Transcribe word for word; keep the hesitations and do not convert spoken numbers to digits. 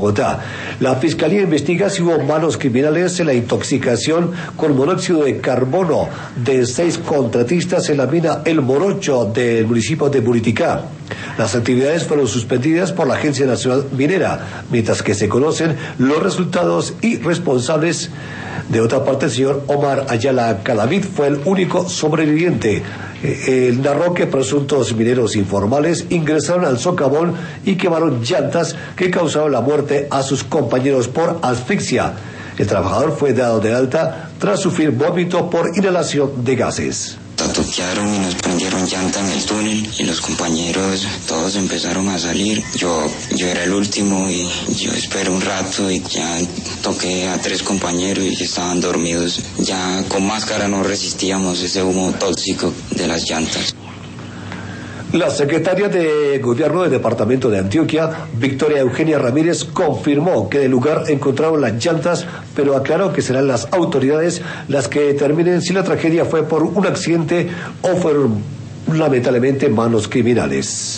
Bogotá. La Fiscalía investiga si hubo manos criminales en la intoxicación con monóxido de carbono de seis contratistas en la mina El Morocho del municipio de Buriticá. Las actividades fueron suspendidas por la Agencia Nacional Minera, mientras que se conocen los resultados y responsables. De otra parte, el señor Omar Ayala Cadavid fue el único sobreviviente. Él narró que presuntos mineros informales ingresaron al socavón y quemaron llantas que causaron la muerte a sus compañeros por asfixia. El trabajador fue dado de alta tras sufrir vómito por inhalación de gases. Toquearon y nos prendieron llanta en el túnel y los compañeros todos empezaron a salir. Yo yo era el último y yo esperé un rato y ya toqué a tres compañeros y estaban dormidos. Ya con máscara no resistíamos ese humo tóxico de las llantas. La secretaria de Gobierno del Departamento de Antioquia, Victoria Eugenia Ramírez, confirmó que del lugar encontraron las llantas, pero aclaró que serán las autoridades las que determinen si la tragedia fue por un accidente o fueron lamentablemente manos criminales.